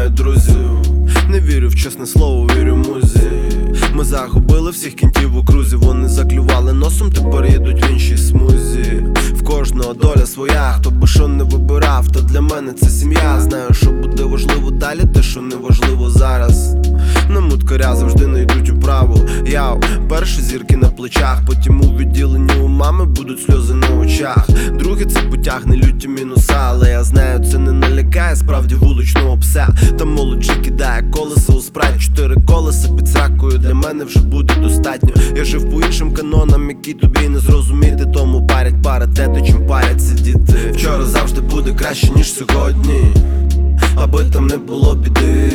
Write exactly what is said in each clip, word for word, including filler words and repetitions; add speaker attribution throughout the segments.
Speaker 1: друзів. Не вірю в чесне слово, вірю музі. Ми загубили всіх кінтів у крузі. Вони заклювали носом, тепер їдуть в іншій смузі. В кожного доля своя, хто би що не вибирав, то для мене це сім'я. Знаю, що буде важливо далі, те, що не важливо зараз. На муткаря завжди не йдуть у праву. Яу, перші зірки на плечах, потім у відділенні у мами будуть сльози на очах. Друге це потягне люті мінуса, але я знаю, це не налякає справді вуличного пса. Та молодь же кидає колеса у спрайт. Чотири колеса під сракою для мене вже буде достатньо. Я жив по іншим канонам, які тобі не зрозуміти. Тому парять паритети, чим паряться діти. Вчора завжди буде краще, ніж сьогодні, аби там не було біди.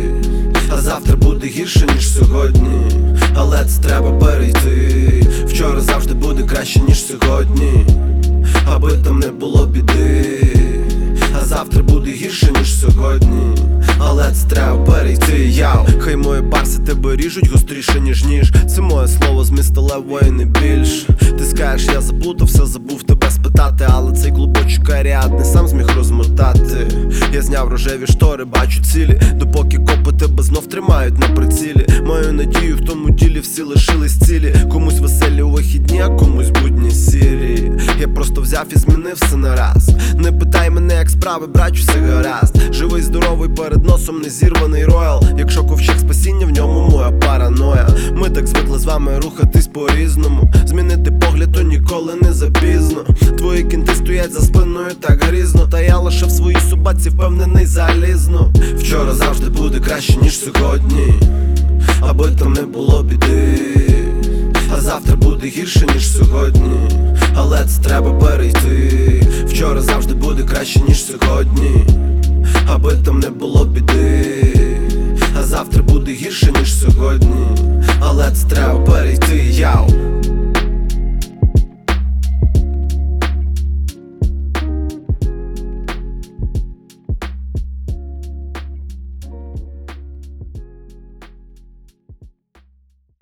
Speaker 1: А завтра буде гірше, ніж сьогодні, але це треба перейти. Вчора завжди буде краще, ніж сьогодні, аби там не було біди. А завтра буде гірше, ніж сьогодні, але це треба перейти. Яу, хай мої барси тебе ріжуть гостріше, ніж ніж. Це моє слово з міста Левої, не більш. Ти скажеш, я заплутався, забув тебе спитати, але цей клубочок аріадний сам зміг розмотати. Я зняв рожеві штори, бачу цілі, допоки копи тебе знов тримають на прицілі. Маю надію, в тому ділі всі лишились цілі. Комусь веселі у вихідні, а комусь будні сірі. Я просто взяв і змінив все на раз. Не питай мене, як справи, брачу, все гаразд. Живий, здоровий, перед носом не зірваний роял. Якщо ковчег спасіння, в ньому моя параноя. Ми так звикли з вами рухатись по-різному. Змінити погляд, то ніколи не запізно. Твої кінти стоять за спиною так грізно, та я лише в своїй собаці впевнений залізно. Вчора завжди буде краще, ніж сьогодні, аби там не було біди. А завтра буде гірше, ніж сьогодні, але це треба перейти. Вчора завжди буде краще, ніж сьогодні, аби там не було біди. А завтра буде гірше, ніж сьогодні, але це треба перейти. Яу.